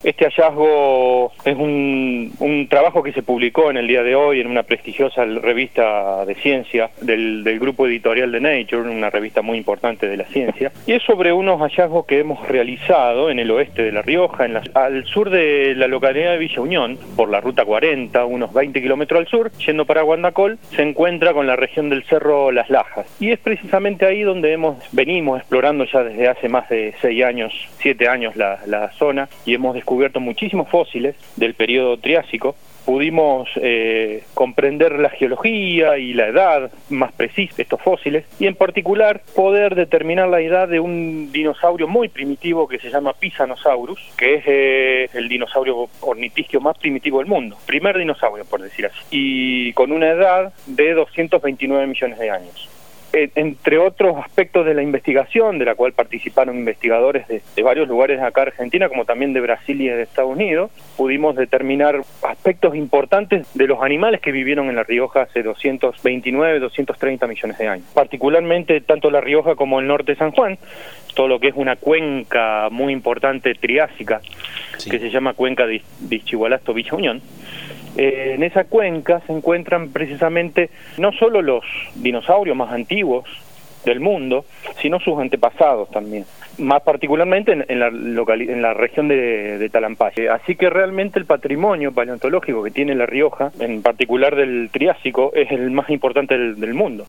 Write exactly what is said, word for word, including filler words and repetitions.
Este hallazgo es un, un trabajo que se publicó en el día de hoy en una prestigiosa revista de ciencia del, del grupo editorial de Nature, una revista muy importante de la ciencia, y es sobre unos hallazgos que hemos realizado en el oeste de La Rioja, en la, al sur de la localidad de Villa Unión, por la ruta cuarenta, unos veinte kilómetros al sur, yendo para Guandacol, se encuentra con la región del Cerro Las Lajas, y es precisamente ahí donde hemos venimos explorando ya desde hace más de seis años, siete años la, la zona, y hemos descubierto muchísimos fósiles del periodo Triásico. Pudimos eh, comprender la geología y la edad más precisa de estos fósiles, y en particular poder determinar la edad de un dinosaurio muy primitivo que se llama Pisanosaurus, que es eh, el dinosaurio ornitisquio más primitivo del mundo, primer dinosaurio por decir así, y con una edad de doscientos veintinueve millones de años. Entre otros aspectos de la investigación, de la cual participaron investigadores de, de varios lugares de acá Argentina, como también de Brasil y de Estados Unidos, pudimos determinar aspectos importantes de los animales que vivieron en La Rioja hace doscientos veintinueve, doscientos treinta millones de años. Particularmente tanto La Rioja como el norte de San Juan, todo lo que es una cuenca muy importante triásica, sí, que se llama cuenca de, de Ischigualasto-Villa Unión. Eh, en esa cuenca se encuentran precisamente no solo los dinosaurios más antiguos del mundo, sino sus antepasados también, más particularmente en, en, la, local, en la región de, de Talampaya. Así que realmente el patrimonio paleontológico que tiene La Rioja, en particular del Triásico, es el más importante del, del mundo.